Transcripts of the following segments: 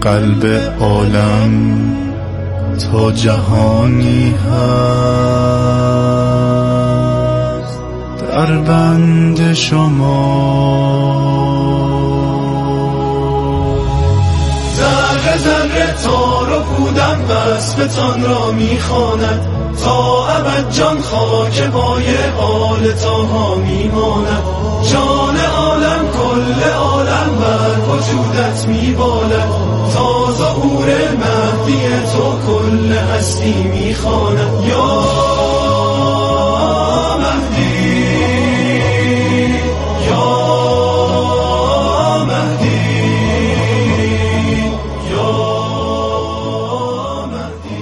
قلب عالم تا جهانی هست در بند شما. ذره ذره تار و پودم وصفتان را میخواند، تا ابد جان خاک پای آل طاها میماند. جان عالم کل عالم بر وجودت میبالد، تا ظهور مهدی تو کل هستی میخواند. یا مهدی یا مهدی یا مهدی.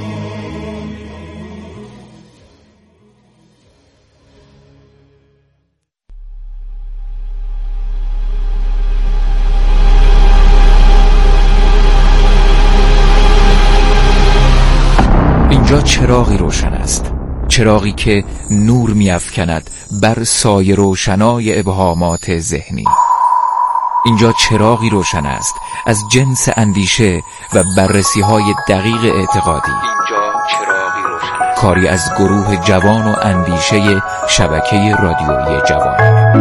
اینجا چراغی روشن است، چراغی که نور می‌افکند بر سایه روشنای ابهامات ذهنی. اینجا چراغی روشن است از جنس اندیشه و بررسی‌های دقیق اعتقادی. اینجا چراغی روشن است، کاری از گروه جوان و اندیشه شبکه رادیویی جوان.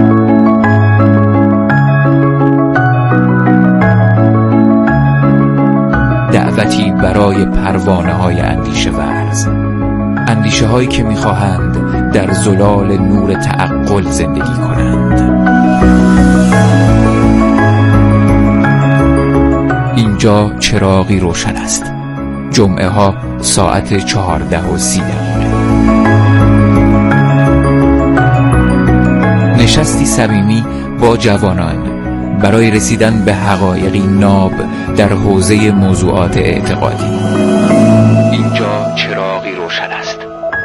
دعوتی برای پروانه‌های اندیشه ورز، اندیشه هایی که می‌خواهند در زلال نور تعقل زندگی کنند. اینجا چراغی روشن است. جمعه ها ساعت 14:30. نشستی صمیمی با جوانان برای رسیدن به حقایقی ناب در حوزه موضوعات اعتقادی. اینجا چراغی روشن است.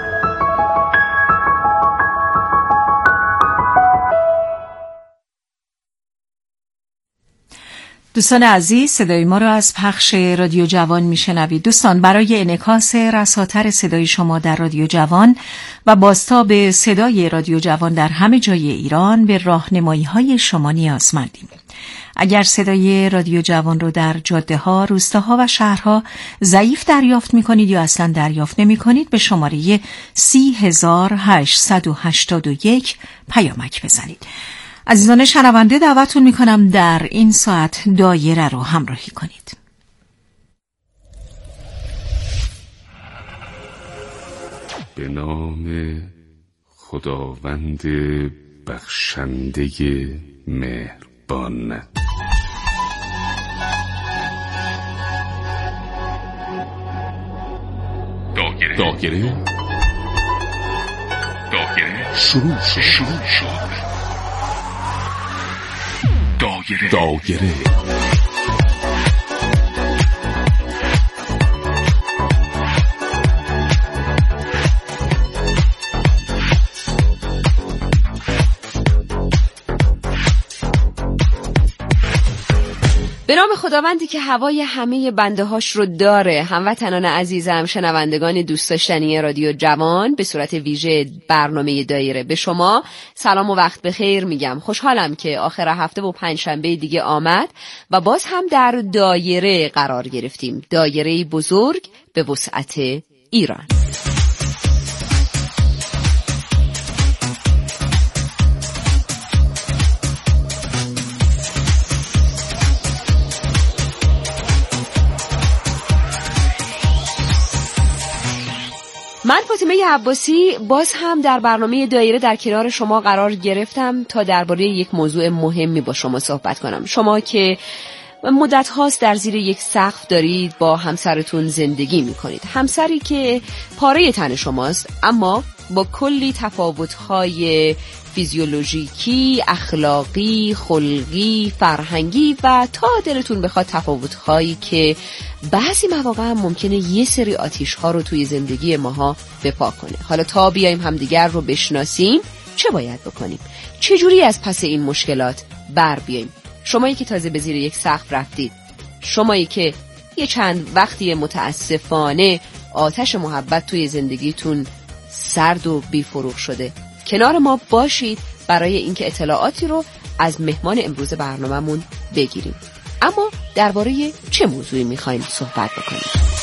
دوستان عزیز، صدای ما را از پخش رادیو جوان میشنوید. دوستان، برای انعکاس رساتر صدای شما در رادیو جوان و بازتاب صدای رادیو جوان در همه جای ایران به راهنمایی‌های شما نیازمندیم. اگر صدای رادیو جوان رو در جاده‌ها، روستاها و شهرها ضعیف دریافت می‌کنید یا اصلاً دریافت نمی‌کنید، به شماره 30881 پیامک بزنید. عزیزان شنونده، دعوتتون میکنم در این ساعت دایره رو همراهی کنید. به نام خداوند بخشنده مهربان. دایره شروع شد. دایره به نام خداوندی که هوای همه بنده هاش رو داره. هموطنان عزیزم، شنوندگان دوست داشتنی رادیو جوان، به صورت ویژه برنامه دایره به شما سلام و وقت بخیر میگم. خوشحالم که آخر هفته و پنجشنبه دیگه آمد و باز هم در دایره قرار گرفتیم. دایره بزرگ به وسعت ایران. من فاطمه عباسی باز هم در برنامه دایره در کنار شما قرار گرفتم تا درباره یک موضوع مهمی با شما صحبت کنم. شما که مدت هاست در زیر یک سقف دارید، با همسرتون زندگی میکنید، همسری که پاره تن شماست اما با کلی تفاوت‌های فیزیولوژیکی، اخلاقی، خلقی، فرهنگی و تا دلتون بخواد تفاوت‌هایی که بعضی مواقع هم ممکنه یه سری آتیش‌ها رو توی زندگی ماها بپا کنه. حالا تا بیایم همدیگر رو بشناسیم چه باید بکنیم؟ چجوری از پس این مشکلات بر بیاییم؟ شمایی که تازه به زیر یک سقف رفتید، شمایی که یه چند وقتی متاسفانه آتش محبت توی زندگیتون سرد و بی‌فروغ شده، کنار ما باشید برای اینکه اطلاعاتی رو از مهمان امروز برنامه‌مون بگیریم. اما درباره چه موضوعی میخوایم صحبت بکنیم؟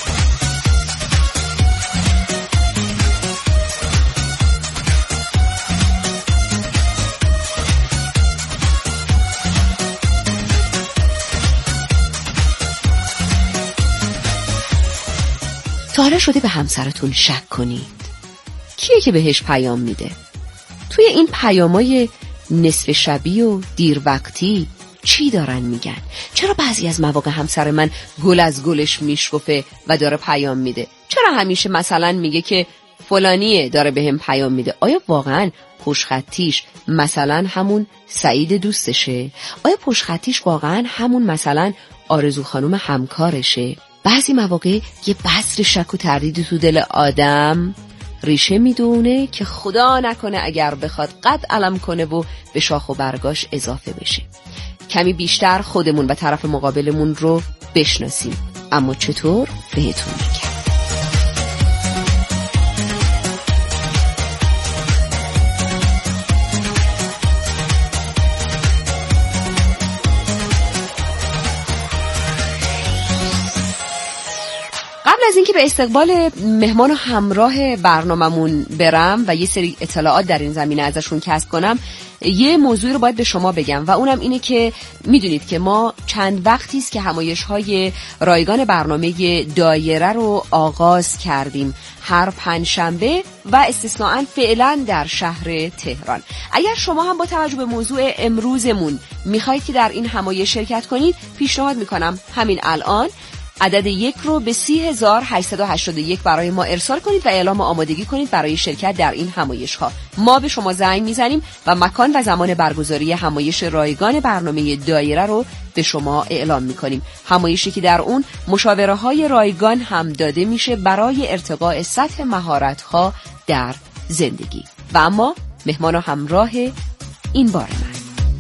تا حالا شده به همسرتون شک کنید؟ کیه که بهش پیام میده؟ توی این پیامای نصف شبی و دیر وقتی چی دارن میگن؟ چرا بعضی از مواقع همسر من گل از گلش میشکفه و داره پیام میده؟ چرا همیشه مثلا میگه که فلانیه داره بهم پیام میده؟ آیا واقعا پشتخطیش مثلا همون سعید دوستشه؟ آیا پشتخطیش واقعا همون مثلا آرزو خانم همکارشه؟ بعضی مواقع یه بذر شک و تردید تو دل آدم ریشه میدونه که خدا نکنه اگر بخواد قد علم کنه و به شاخ و برگاش اضافه بشه. کمی بیشتر خودمون و طرف مقابلمون رو بشناسیم. اما چطور؟ بهتون میگم. قبل از اینکه به استقبال مهمان و همراه برناممون برم و یه سری اطلاعات در این زمینه ازشون کسب کنم، یه موضوع رو باید به شما بگم و اونم اینه که میدونید که ما چند وقتی است که همایش‌های رایگان برنامه دایره رو آغاز کردیم، هر پنجشنبه و استثناءً فعلا در شهر تهران. اگر شما هم با توجه به موضوع امروزمون میخواید که در این همایش شرکت کنید، پیشنهاد میکنم همین الان عدد 1 رو به 3881 برای ما ارسال کنید و اعلام آمادگی کنید برای شرکت در این همایش ها. ما به شما زنگ میزنیم و مکان و زمان برگزاری همایش رایگان برنامه دایره رو به شما اعلام میکنیم. همایشی که در اون مشاوره های رایگان هم داده میشه برای ارتقاء سطح مهارت ها در زندگی. و اما مهمان و همراه این بار من،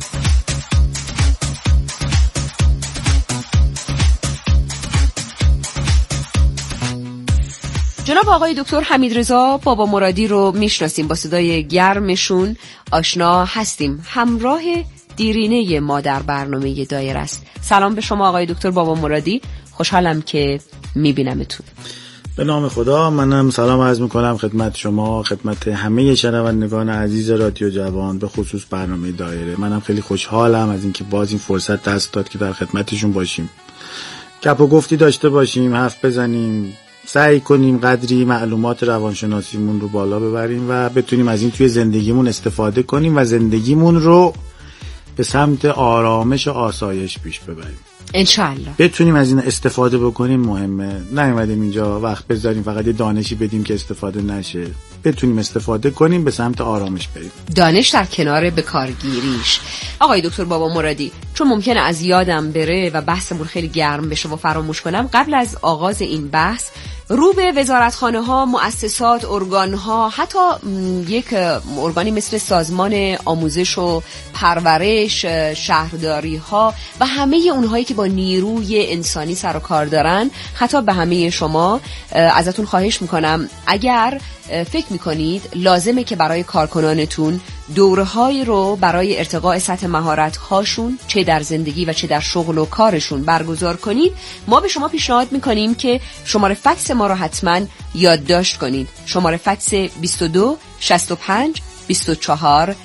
جناب آقای دکتر حمیدرضا بابا مرادی رو میشناسیم، با صدای گرمشون آشنا هستیم. همراه دیرینه ما در برنامه دایره است. سلام به شما آقای دکتر بابا مرادی، خوشحالم که میبینمتون. به نام خدا، منم سلام عرض میکنم خدمت شما، خدمت همه شنوندگان عزیز رادیو جوان، به خصوص برنامه دایره. منم خیلی خوشحالم از اینکه باز این فرصت دست داد که در خدمتشون باشیم، گپ و گفتی داشته باشیم، حرف بزنیم، سعی کنیم قدری معلومات روانشناسیمون رو بالا ببریم و بتونیم از این توی زندگیمون استفاده کنیم و زندگیمون رو به سمت آرامش و آسایش پیش ببریم. انشالله بتونیم از این استفاده بکنیم مهمه. نیومدیم اینجا وقت بذاریم فقط یه دانشی بدیم که استفاده نشه. بتونیم استفاده کنیم، به سمت آرامش بریم. دانش در کنار بکارگیریش. آقای دکتر بابا مرادی، چون ممکنه از یادم بره و بحثمون خیلی گرم بشه و فراموش کنم، قبل از آغاز این بحث رو به وزارتخانه ها، مؤسسات، ارگان ها، حتی یک ارگانی مثل سازمان آموزش و پرورش، شهرداری ها و همه اونهایی که با نیروی انسانی سر و کار دارن، حتی به همه شما ازتون خواهش میکنم اگر فکر میکنید لازمه که برای کارکنانتون دوره‌هایی رو برای ارتقاء سطح مهارت‌هاشون چه در زندگی و چه در شغل و کارشون برگزار کنید، ما به شما پیشنهاد میکنیم که شماره فکس ما رو حتما یادداشت کنید. شماره فکس 22 65 24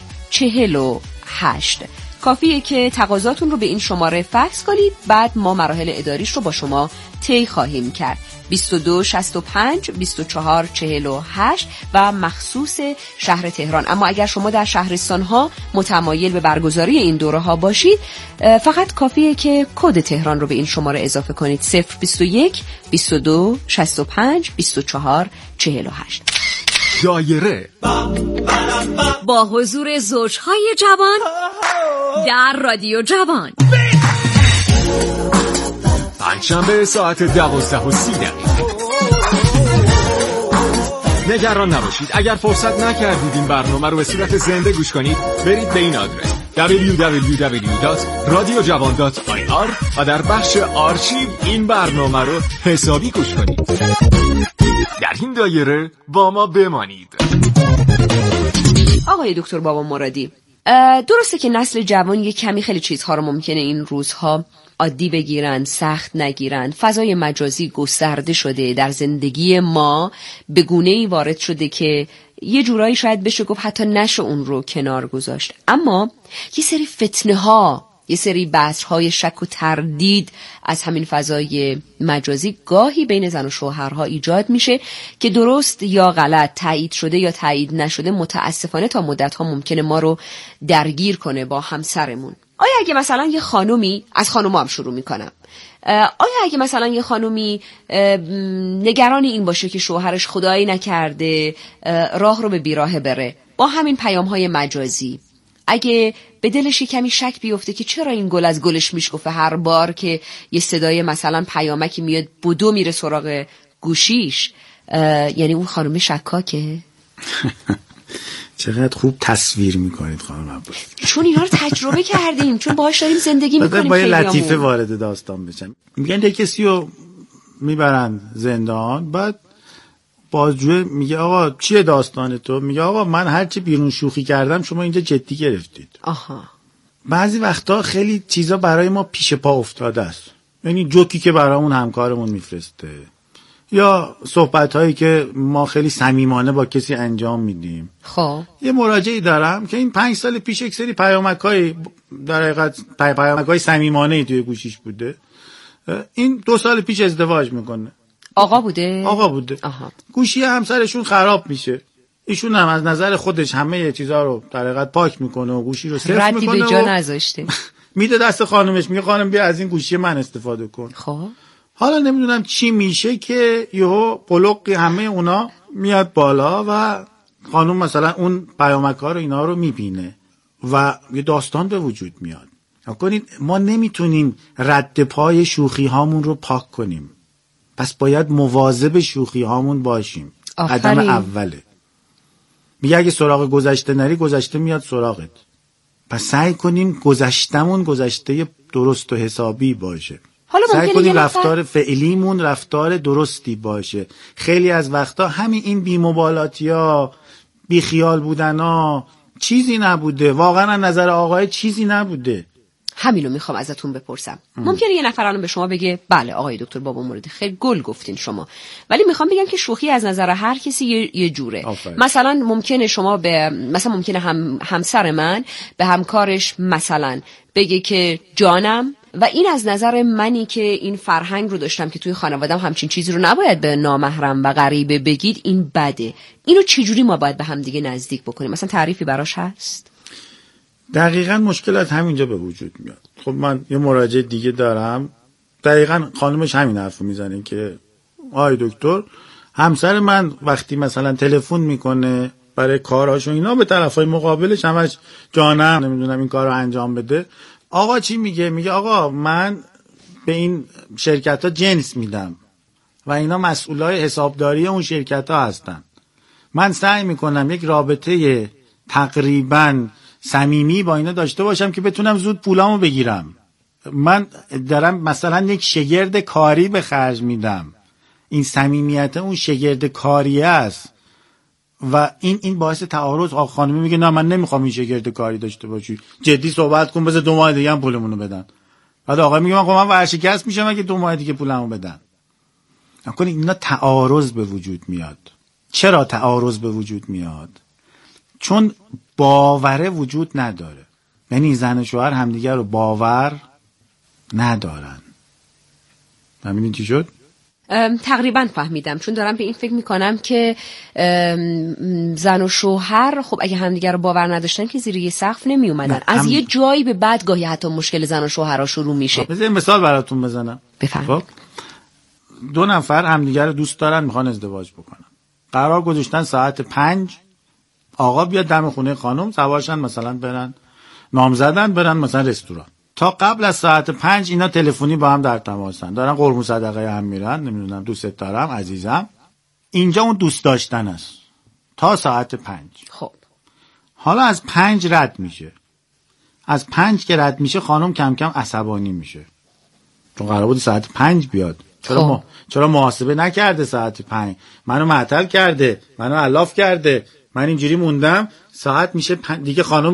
48. کافیه که تقاضاتون رو به این شماره فکس کنید، بعد ما مراحل اداریش رو با شما طی خواهیم کرد. 22 65 24 48 و مخصوص شهر تهران. اما اگر شما در شهرستان ها متمایل به برگزاری این دوره ها باشید، فقط کافیه که کد تهران رو به این شماره اضافه کنید. 021 22 65 24 48. دایره با حضور زوجهای جوان در رادیو جوان، پنجشنبه ساعت 12:30. نگران نباشید، اگر فرصت نکردید این برنامه رو به صورت زنده گوش کنید، برید به این آدرس www.radiojavan.ir و در بخش آرشیو این برنامه رو حسابی گوش کنید. در این دایره با ما بمانید. آقای دکتر بابا مرادی، درسته که نسل جوان یه کمی خیلی چیزها رو ممکنه این روزها عادی بگیرن، سخت نگیرن. فضای مجازی گسترده شده در زندگی ما، به گونه‌ای وارد شده که یه جورایی شاید بشه گفت حتی نشه اون رو کنار گذاشت. اما یه سری فتنه ها، یه سری بحث‌های شک و تردید از همین فضای مجازی گاهی بین زن و شوهرها ایجاد میشه که درست یا غلط، تایید شده یا تایید نشده، متاسفانه تا مدت‌ها ممکنه ما رو درگیر کنه با همسرمون. آیا اگه مثلا یه خانومی، از خانوما هم شروع میکنم، آیا اگه مثلا یه خانومی نگران این باشه که شوهرش خدایی نکرده راه رو به بیراه بره با همین پیام‌های مجازی، اگه به دلش کمی شک بیفته که چرا این گل از گلش میشکفه هر بار که یه صدای مثلا پیامکی میاد بدو میره سراغ گوشیش، یعنی اون خانم شکاکه؟ چقدر خوب تصویر میکنید خانم عباسی. چون اینا رو تجربه کردیم، چون باهاش داریم زندگی میکنیم. با یه لطیفه وارد داستان بشم. میگن یه کسی رو میبرن زندان، بعد بازجو میگه آقا چیه داستان تو؟ میگه آقا من هرچی بیرون شوخی کردم شما اینجا جدی گرفتید. آها. بعضی وقتا خیلی چیزا برای ما پیش پا افتاده است، یعنی جوکی که برامون همکارمون میفرسته یا صحبت‌هایی که ما خیلی صمیمانه با کسی انجام میدیم. خب یه مراجعی دارم که این 5 سال پیش یک سری پیامک‌های در حقیقت پیامک‌های صمیمانه‌ای توی گوشیش بوده. این 2 سال پیش ازدواج میکنه. آقا بوده؟ آقا بوده. آها. گوشی همسرشون خراب میشه، ایشون هم از نظر خودش همه چیزا رو در حقیقت پاک میکنه و گوشی رو صفر میکنه، ردی به جا نذاشته. میده دست خانمش، میگه خانم بیا از این گوشی من استفاده کن. خب حالا نمیدونم چی میشه که یهو قلقی همه اونا میاد بالا و خانم مثلا اون پیامک‌ها رو اینا رو میبینه و یه داستان به وجود میاد. کنید ما نمیتونیم رد پای شوخی هامون رو پاک کنیم، پس باید مواظب شوخی هامون باشیم. قدم اوله. میگه اگه سراغ گذشته نری، گذشته میاد سراغت. پس سعی کنیم گذشتمون گذشته درست و حسابی باشه. سعی کنیم رفتار فعلیمون رفتار درستی باشه. خیلی از وقتا همین این بی‌مبالاتی‌ها، بیخیال بودن‌ها چیزی نبوده، واقعا از نظر آقای چیزی نبوده. همینو میخوام ازتون بپرسم. ممکنه یه نفر الان به شما بگه بله آقای دکتر بابا موردی خیلی گل گفتین شما، ولی میخوام بگم که شوخی از نظر هر کسی یه جوره. مثلا ممکنه شما ممکنه همسر من به همکارش مثلا بگه که جانم، و این از نظر منی که این فرهنگ رو داشتم که توی خانوادم همچین چیزی رو نباید به نامحرم و غریبه بگید، این بده. اینو چجوری ما باید به هم دیگه نزدیک بکنیم؟ مثلا تعریفی براش هست؟ دقیقاً مشکلات همینجا به وجود میاد. خب من یه مراجعه دیگه دارم، دقیقاً خانمش همین حرفو میزنه که آی دکتر، همسر من وقتی مثلا تلفن میکنه برای کاراش و اینا، به طرفای مقابلش همش جانم نمیدونم این کارو انجام بده. آقا چی میگه؟ میگه آقا من به این شرکت ها جنس میدم و اینا مسئولای حسابداری اون شرکت ها هستن. من سعی میکنم یک رابطه تقریباً صمیمی با اینا داشته باشم که بتونم زود پولامو بگیرم. من دارم مثلا یک شگرد کاری به خرج میدم، این صمیمیت اون شگرد کاریه است و این باعث تعارض. آقا خانمی میگه نه من نمیخوام این شگرد کاری داشته باشی، جدی صحبت کن، بذار 2 ماه دیگه هم پولمونو بدن. بعد آقا میگه من ورشکست میشم اگه 2 ماه دیگه پولمو بدن. نکنید اینا تعارض به وجود میاد. چرا تعارض به وجود میاد؟ چون باوره وجود نداره. یعنی زن و شوهر همدیگر رو باور ندارن. همین چی شد؟ تقریبا فهمیدم، چون دارم به این فکر میکنم که زن و شوهر خب اگه همدیگر رو باور نداشتن که زیر یه سقف نمی اومدن. از یه جایی به بعد گاهی حتی مشکل زن و شوهرها شروع میشه. بذار مثال براتون بزنم. بفرمایید. 2 نفر همدیگر رو دوست دارن، میخوان ازدواج بکنن. قرار گذاشتن ساعت 5 آقا بیاد دم خونه خانم، سوارشن مثلا برن نامزدن، برن مثلا رستوران. تا قبل از ساعت 5 اینا تلفنی با هم در تماسن، دارن قربون صدقه هم میرن، نمیدونم دوست دارم عزیزم. اینجا اون دوست داشتن است تا ساعت 5. خب حالا از 5 رد میشه. از 5 که رد میشه خانم کم کم عصبانی میشه، چون قرار بود ساعت 5 بیاد. چرا محاسبه نکرده؟ ساعت 5 منو معطل کرده، منو علاف کرده، من اینجوری موندم، ساعت میشه دیگه خانم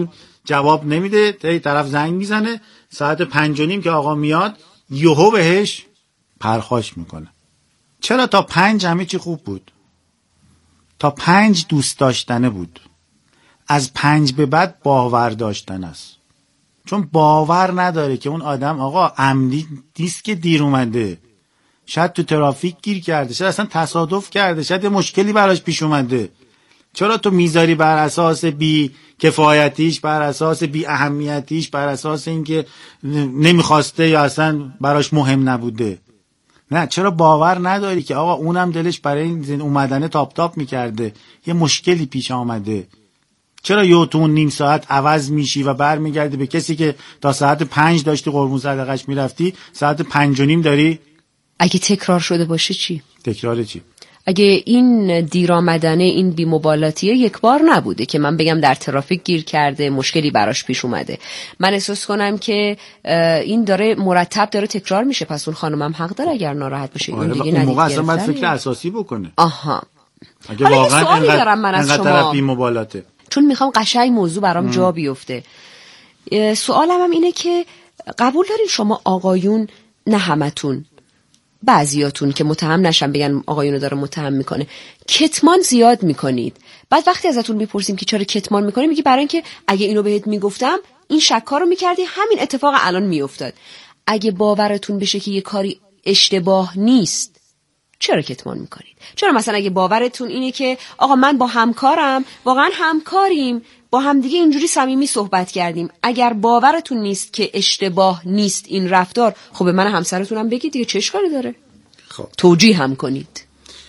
جواب نمیده، تا طرف زنگ میزنه ساعت 5:30 که آقا میاد یهو بهش پرخاش میکنه. چرا؟ تا 5 همه چی خوب بود، تا 5 دوست داشتنه بود، از 5 به بعد باور داشتن است. چون باور نداره که اون آدم آقا عمدی نیست که دیر اومده، شاید تو ترافیک گیر کرده، شاید اصلا تصادف کرده، شاید یه مشکلی براش پیش اومده. چرا تو میذاری بر اساس بی کفایتیش، بر اساس بی اهمیتیش، بر اساس اینکه نمیخواسته یا اصلا براش مهم نبوده؟ نه، چرا باور نداری که آقا اونم دلش برای این اومدنه تاپ تاپ میکرده، یه مشکلی پیش آمده؟ چرا یه تو نیم ساعت عوض میشی و برمیگردی به کسی که تا ساعت 5 داشتی قربون صدقش میرفتی، ساعت 5:30 داری؟ اگه تکرار شده باشه چی؟ تکرار چی؟ اگه این دیر آمدنه، این بی‌مبالاتیه یک بار نبوده که من بگم در ترافیک گیر کرده، مشکلی براش پیش اومده، من احساس کنم که این داره مرتب داره تکرار میشه، پس اون خانمم حق داره اگر ناراحت بشه. اون دیگه اون موقع اصلا باید فکر اساسی بکنه. آها. اگه واقعا اینقدر طرف بی‌مبالاته، چون میخوام قشنگ موضوع برام جا بیفته. سوالم هم اینه که قبول دارین شما آقایون، نه همتون، بعضیاتون که متهم نشن بگن آقایونو داره متهم میکنه، کتمان زیاد میکنید. بعد وقتی ازتون میپرسیم که چرا کتمان میکنی، میگی برای اینکه اگه اینو بهت میگفتم این شکا رو میکردی، همین اتفاق الان میافتاد. اگه باورتون بشه که یه کاری اشتباه نیست، چرا کتمان میکنید؟ چرا مثلا اگه باورتون اینه که آقا من با همکارم، واقعا همکاریم، با همدیگه اینجوری صمیمی صحبت کردیم، اگر باورتون نیست که اشتباه نیست این رفتار، خب به من همسرتونم بگید دیگه، چه اشکالی داره؟ خب توجیه هم کنید.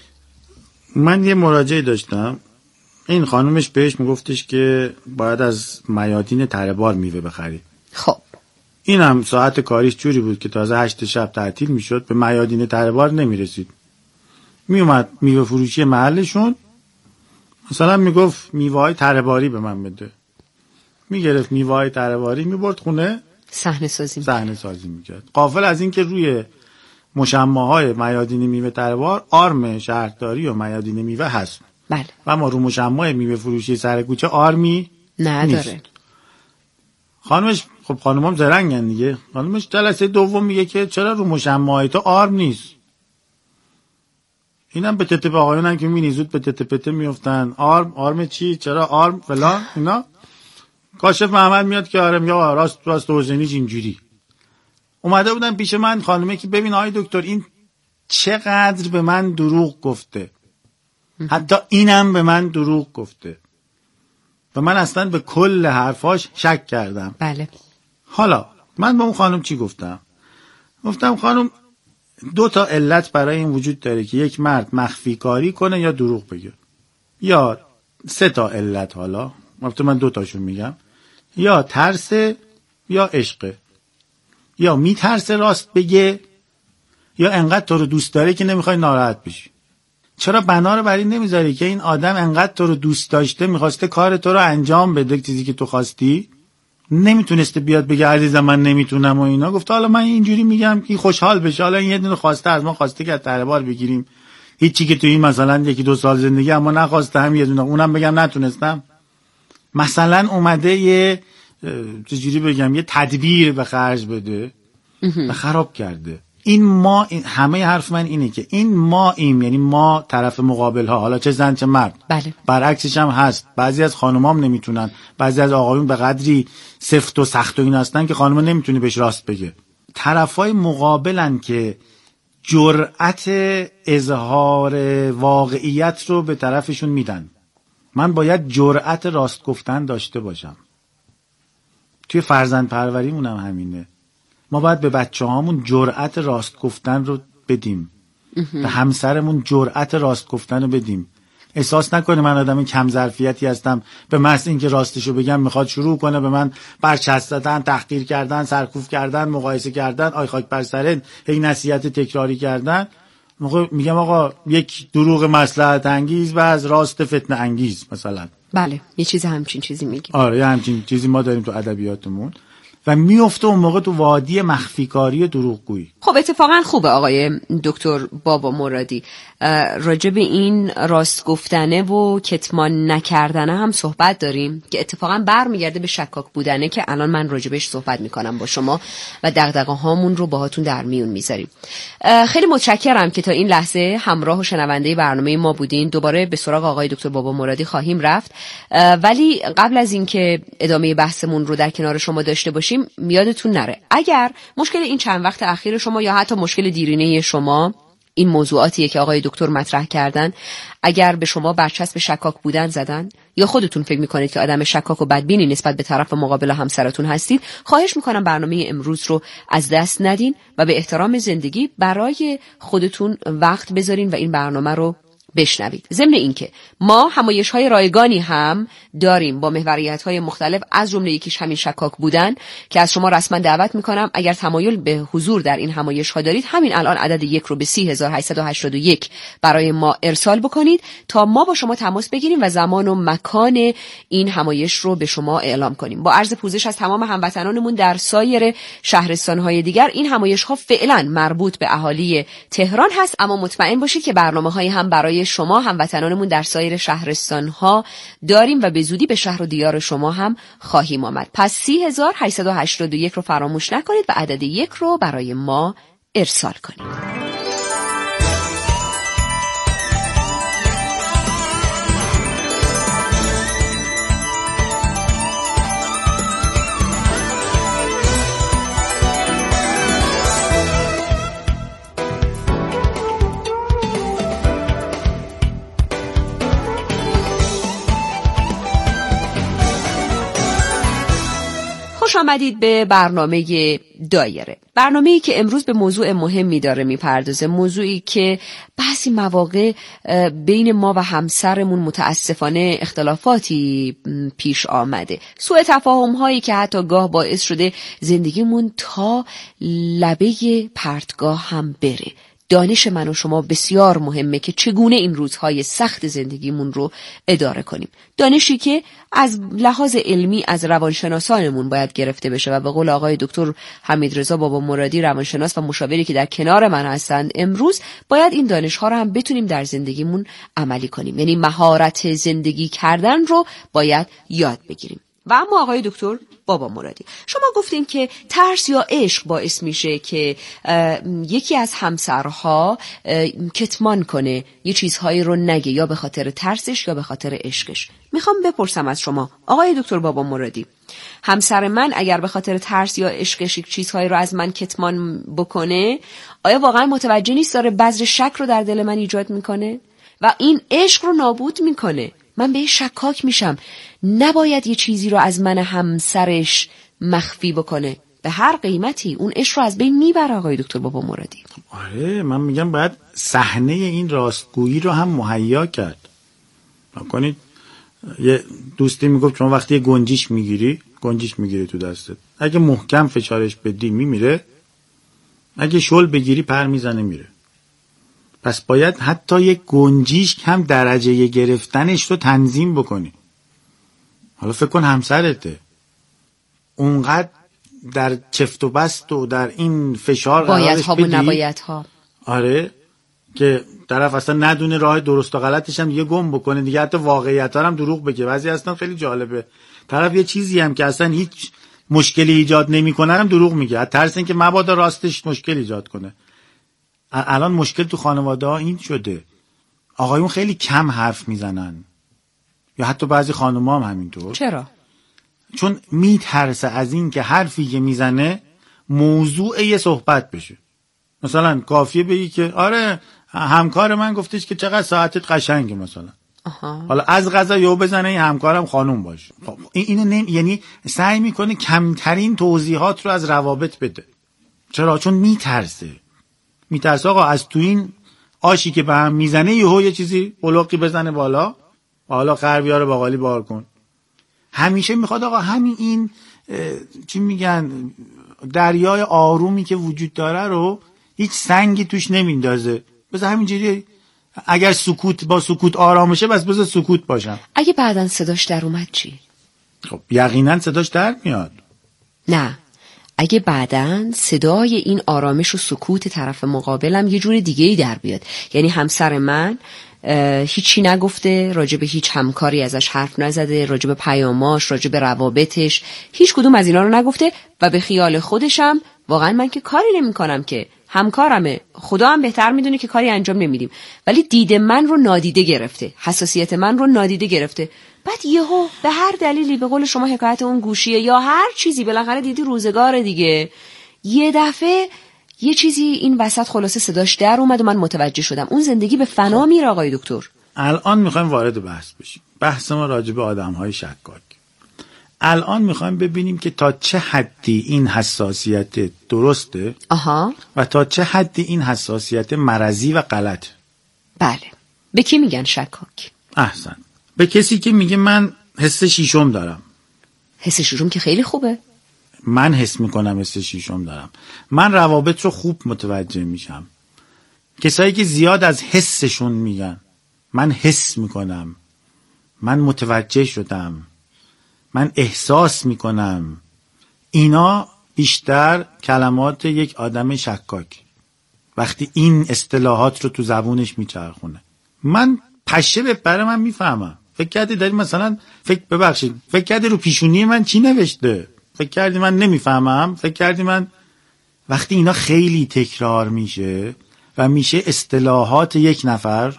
من یه مراجعه داشتم، این خانومش بهش میگفتش که باید از میادین تره بار میوه بخری. خب این هم ساعت کاریش جوری بود که تازه 8 شب تعطیل میشد، به میادین تره بار نمیرسید. میومد میوه فروشی محلشون، مثلا میگفت میوه های تره باری به من بده، میگرفت میوه های تره باری میبرد خونه، صحنه سازی میکرد. غافل از این که روی مشمع‌های میادین میوه تره بار آرم شهرداری و میادین میوه هست. بله. و ما رو مشمع میوه فروشی سر کوچه آرمی نداره نیست. خانمش، خب خانمام زرنگن دیگه، خانمش جلسه دوم میگه که چرا رو مشمع‌های تو آرم نیست؟ اینم به تته به آقایونن که میبینی زود به تته پته میفتن، آرم چی؟ چرا آرم فلان اینا. کاشف محمد میاد که آره، یا راست حسینی اینجوری اومده بودن پیش من، خانومه که ببین آقای دکتر این چقدر به من دروغ گفته، حتی اینم به من دروغ گفته و من اصلا به کل حرفاش شک کردم. بله. حالا من به اون خانم چی گفتم؟ گفتم خانم 2 تا علت برای این وجود داره که یک مرد مخفی کاری کنه یا دروغ بگه، یا 3 تا علت، حالا من 2 تاشون میگم، یا ترس یا عشق، یا میترسه راست بگه یا انقدر تو رو دوست داره که نمیخوای ناراحت بشی. چرا بنا رو بر این نمیذاری که این آدم انقدر تو رو دوست داشته، میخواسته کار تو رو انجام بده، چیزی که تو خواستی، نمیتونسته بیاد بگه عزیزم من نمیتونم و اینا، گفت حالا من اینجوری میگم که خوشحال بشه، حالا این یه دونه خواسته از ما، خواسته که تره بار بگیریم، هیچی که تو این مثلا 1-2 سال زندگی اما نخواسته، هم یه دونه اونم بگم نتونستم. مثلا اومده یه چجوری بگم یه تدبیر به خرج بده و خراب کرده. این ما همه حرف من اینه که این ما یعنی ما طرف مقابل ها، حالا چه زن چه مرد. بله. برعکسش هم هست، بعضی از خانمام نمیتونن، بعضی از آقایون به قدری سفت و سخت و این هستن که خانم نمیتونه بهش راست بگه. طرفای مقابلن که جرأت اظهار واقعیت رو به طرفشون میدن. من باید جرأت راست گفتن داشته باشم. توی فرزند پروریمون هم همینه، ما باید به بچه‌هامون جرأت راست گفتن رو بدیم، به همسرمون جرأت راست گفتن رو بدیم. احساس نکنه من آدم کم ظرفیتی هستم، به محض اینکه راستشو بگم میخواد شروع کنه به من برچسب زدن، تحقیر کردن، سرکوف کردن، مقایسه کردن، آی خاک بر سرت، هی نصیحت تکراری کردن. میگم آقا یک دروغ مصلحت انگیز و از راست فتنه انگیز مثلا. بله، یه چیز همچین چیزی میگیم. آره، یه همچین چیزی ما داریم تو ادبیاتمون. و میفته اون موقع تو وادی مخفیکاری و دروغگویی. خب اتفاقا خوبه آقای دکتر بابا مرادی راجع به این راست گفتنه و کتمان نکردنه هم صحبت داریم که اتفاقا برمیگرده به شکاک بودنه که الان من راجع بهش صحبت میکنم با شما و دغدغه هامون رو باهاتون در میون میذاریم. خیلی متشکرم که تا این لحظه همراه و شنونده برنامه ما بودین. دوباره به سراغ آقای دکتر بابا مرادی خواهیم رفت، ولی قبل از اینکه ادامه بحثمون رو در کنار شما داشته باشیم یادتون نره اگر مشکل این چند وقت اخیر شما یا حتی مشکل دیرینه شما این موضوعاتیه که آقای دکتر مطرح کردن، اگر به شما برچسب شکاک بودن زدن یا خودتون فکر میکنید که آدم شکاک و بدبینی نسبت به طرف مقابل همسرتون هستید، خواهش میکنم برنامه امروز رو از دست ندین و به احترام زندگی برای خودتون وقت بذارین و این برنامه رو بشنوید. ضمن اینکه ما همایش‌های رایگانی هم داریم با محوریت‌های مختلف، از جمله یکیش همین شکاک بودن که از شما رسما دعوت می‌کنم اگر تمایل به حضور در این همایش‌ها دارید همین الان عدد 1 رو به 30881 برای ما ارسال بکنید تا ما با شما تماس بگیریم و زمان و مکان این همایش رو به شما اعلام کنیم. با عرض پوزش از تمام هموطنانمون در سایر شهرستان‌های دیگر، این همایش‌ها فعلا مربوط به اهالی تهران هست، اما مطمئن باشید که برنامه‌های هم برای شما هموطنانمون در سایر شهرستان‌ها داریم و به زودی به شهر و دیار شما هم خواهیم آمد. پس 30881 رو فراموش نکنید و عدد 1 رو برای ما ارسال کنید. خوش آمدید به برنامه دایره. برنامه‌ای که امروز به موضوع مهمی داره میپردازه، موضوعی که بعضی مواقع بین ما و همسرمون متاسفانه اختلافاتی پیش آمده، سوء تفاهم‌هایی که حتی گاه باعث شده زندگیمون تا لبه پرتگاه هم بره. دانش من و شما بسیار مهمه که چگونه این روزهای سخت زندگیمون رو اداره کنیم. دانشی که از لحاظ علمی از روانشناسانمون باید گرفته بشه و به قول آقای دکتر حمیدرضا بابا مرادی روانشناس و مشاوری که در کنار من هستند امروز، باید این دانش‌ها رو هم بتونیم در زندگیمون عملی کنیم. یعنی مهارت زندگی کردن رو باید یاد بگیریم. و اما آقای دکتر بابا مرادی، شما گفتین که ترس یا عشق باعث میشه که یکی از همسرها کتمان کنه، یه چیزهایی رو نگه، یا به خاطر ترسش یا به خاطر عشقش. میخوام بپرسم از شما آقای دکتر بابا مرادی، همسر من اگر به خاطر ترس یا عشقش یک چیزهایی رو از من کتمان بکنه، آیا واقعا متوجه نیست داره بذر شک رو در دل من ایجاد میکنه و این عشق رو نابود میکنه؟ من به شکاک میشم. نباید یه چیزی رو از من همسرش مخفی بکنه، به هر قیمتی اون عشق رو از بین میبره. آقای دکتر بابا مرادی، آره من میگم باید صحنه این راستگویی رو هم مهیا کرد. کنید یه دوستی میگفت شما وقتی یه گنجیش میگیری تو دستت، اگه محکم فشارش بدی میمیره، اگه شل بگیری پر میزنه میره. پس باید حتی یک گنجیش هم درجه گرفتنش رو تنظیم بکنی. حالا فکر کن همسرته اونقدر در چفت و بست و در این فشار باید ها و نباید ها، آره، که طرف اصلا ندونه راه درست و غلطش هم دیگه گم بکنه دیگه، حتی واقعیت ها هم دروغ بگه. بعضی اصلا خیلی جالبه، طرف یه چیزی هم که اصلا هیچ مشکلی ایجاد نمیکنه هم دروغ میگه، ترس اینکه مبادا راستش مشکل ایجاد کنه. الان مشکل تو خانواده ها این شده، آقایون خیلی کم حرف میزنن یا حتی بعضی خانوما هم همینطور. چرا؟ چون میترسه از این که حرفی که میزنه موضوع یه صحبت بشه. مثلا کافیه بگی که آره همکار من گفتش که چقدر ساعتت قشنگه مثلا. حالا از قضا یهو بزنه این همکارم خانوم باشه. خب اینو یعنی سعی میکنه کمترین توضیحات رو از روابط بده. چرا؟ چون میترسه آقا از تو این آشی که به هم میزنه یهو یه چیزی بلوقی بزنه بالا، حالا خربیا رو باقالی بار کن. همیشه میخواد آقا همین این چی میگن دریای آرومی که وجود داره رو هیچ سنگی توش نمیندازه. بذار همینجوری، اگر با سکوت آرامشه بس بذار سکوت باشم. اگه بعدن صداش در اومد چی؟ خب یقینا صداش در میاد. نه اگه بعداً صدای این آرامش و سکوت طرف مقابلم یه جور دیگه‌ای در بیاد. یعنی همسر من هیچی نگفته، راجب هیچ همکاری ازش حرف نزده، راجب پیاماش، راجب روابطش، هیچ کدوم از اینا رو نگفته و به خیال خودشم واقعا من که کاری نمی کنم، که همکارمه، خدا هم بهتر میدونه که کاری انجام نمیدیم، ولی دید من رو نادیده گرفته، حساسیت من رو نادیده گرفته. بعد یهو به هر دلیلی، به قول شما حکایت اون گوشیه یا هر چیزی، بالاخره دیدی روزگار دیگه، یه دفعه یه چیزی این وسط خلاصه صداش در اومد و من متوجه شدم اون زندگی به فنا میره. آقای دکتر الان میخوایم وارد بحث بشیم. بحث ما راجع به آدم‌های شکاک. الان میخوایم ببینیم که تا چه حدی این حساسیت درسته و تا چه حدی این حساسیت مرضی و غلط. بله. به کی میگن شکاک؟ احسن. به کسی که میگه من حس شیشم دارم. حس شیشم که خیلی خوبه. من حس میکنم حس شیشم دارم. من روابط رو خوب متوجه میشم. کسایی که زیاد از حسشون میگن من حس میکنم، من متوجه شدم، من احساس میکنم، اینا بیشتر کلمات یک آدم شکاک. وقتی این اصطلاحات رو تو زبونش میچرخونه، من پشه بپره من میفهمم. فکر کردی داری مثلا فکر کردی رو پیشونی من چی نوشته؟ فکر کردی من نمیفهمم؟ فکر کردی من... وقتی اینا خیلی تکرار میشه و میشه اصطلاحات یک نفر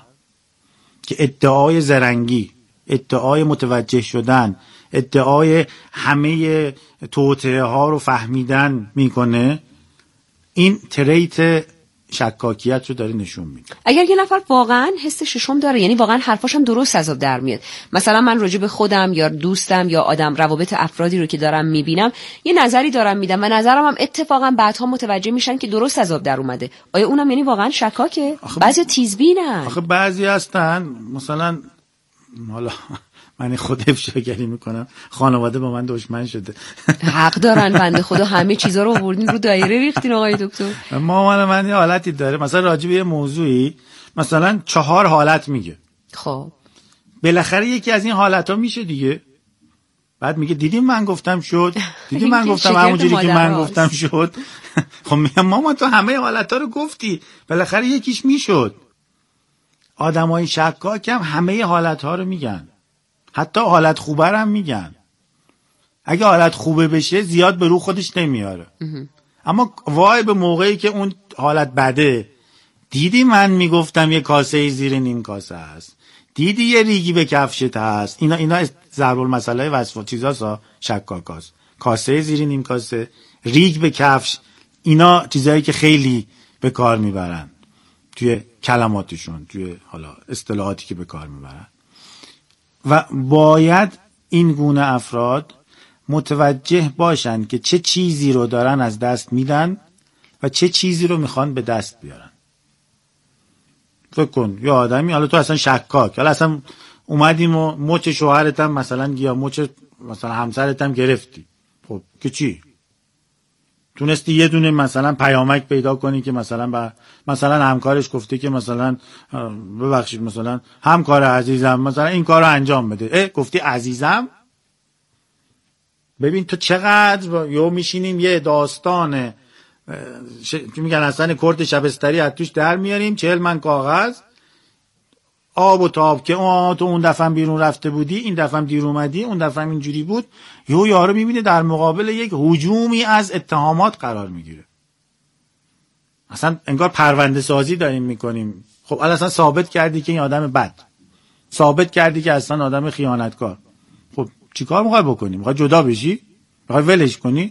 که ادعای زرنگی، ادعای متوجه شدن، ادعای همه توطئه ها رو فهمیدن میکنه، این تریت شکاکیت رو داره نشون میده. اگر یه نفر واقعا حس ششم داره، یعنی واقعا حرفاشم درست از آب در میاد، مثلا من راجع به خودم یا دوستم یا آدم روابط افرادی رو که دارم میبینم یه نظری دارم میدم و نظرم هم اتفاقا بعدها متوجه میشن که درست از آب در اومده، آیا اونم یعنی واقعا شکاکه؟ بعضی تیزبینن. آخه بعضی هستن مثلا، حالا من خود افشاگری میکنم، خانواده با من دشمن شده. حق دارن بنده خدا، همه چیزا رو آوردین رو دایره ریختین آقای دکتر. من یه حالتی داره، مثلا راجع به یه موضوعی مثلا 4 حالت میگه، خب بالاخره یکی از این حالت‌ها میشه دیگه، بعد میگه دیدیم من گفتم شد، دیدیم من گفتم همونجوری که من گفتم شد. خب میگم ماما تو همه حالت‌ها رو گفتی، بالاخره یکیش میشد. آدمای شکاک هم همه حالت‌ها رو میگن، حتی حالت خوبه هم میگن. اگه حالت خوبه بشه زیاد به رو خودش نمیاره، اما وای به موقعی که اون حالت بده، دیدی من میگفتم یه کاسه زیر نیم کاسه هست، دیدی یه ریگی به کفشت هست، اینا ضرب المثل وصف چیزاسا شکاکاست. کاسه زیر نیم کاسه، ریگ به کفش، اینا چیزایی که خیلی به کار میبرن توی کلماتشون، توی حالا اصطلاحاتی که به کار میبرن. و باید این گونه افراد متوجه باشن که چه چیزی رو دارن از دست میدن و چه چیزی رو میخوان به دست بیارن. فکر کن یه آدمی، حالا تو اصلا شکاک، حالا اصلا اومدیم و مچ شوهرت هم مثلا یا مچ مثلا همسرت هم گرفتی، خب که چی؟ تونستی یه دونه مثلا پیامک پیدا کنی که مثلا همکارش گفته که مثلا ببخشید مثلا همکار عزیزم مثلا این کارو انجام بده، گفتی عزیزم. ببین تو چقدر یو میشینیم یه داستان میگن اصلا کرد شبستری از توش در میاریم، 40 من کاغذ آب و تاب که تو اون دفعه بیرون رفته بودی، این دفعه دیر اومدی، اون دفعه اینجوری بود. یارو میبینه در مقابل یک هجومی از اتهامات قرار میگیره. اصلا انگار پرونده سازی داریم میکنیم. خب اصلا ثابت کردی که این آدم بد، ثابت کردی که اصلا آدم خیانتکار. خب چیکار میخوای بکنی؟ میخوای جدا بشی؟ میخوای ولش کنی؟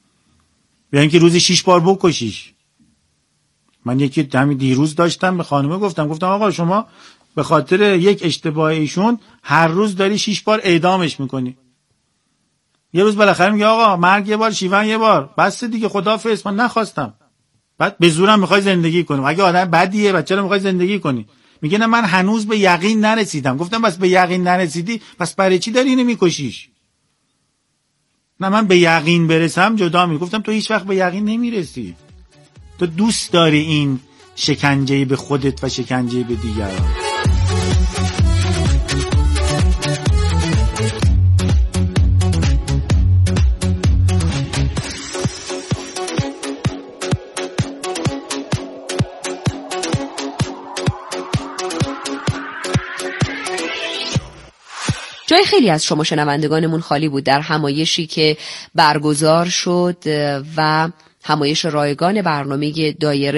یا اینکه روزی 6 بار بکشیش؟ من یکی همین دیروز داشتم به خانومه گفتم آقا شما به خاطر یک اشتباه ایشون هر روز داری 6 بار اعدامش میکنی. یه روز بالاخره میگه آقا مرگ یه بار، شیون یه بار، بس دیگه خداحافظ، من نخواستم. بعد به زورم میخوای زندگی کنی. اگه آدم بدیه بچه رو میخوای زندگی کنی. میگه نه من هنوز به یقین نرسیدم. گفتم بس به یقین نرسیدی پس برای چی داری اینو میکشیش؟ نه من به یقین برسم جدا میگفتم تو هیچ وقت به یقین نمیرسی. تو دوست داری این شکنجه به خودت و شکنجه به دیگران. جای خیلی از شما شنوندگانمون خالی بود در همایشی که برگزار شد و همایش رایگان برنامه دایره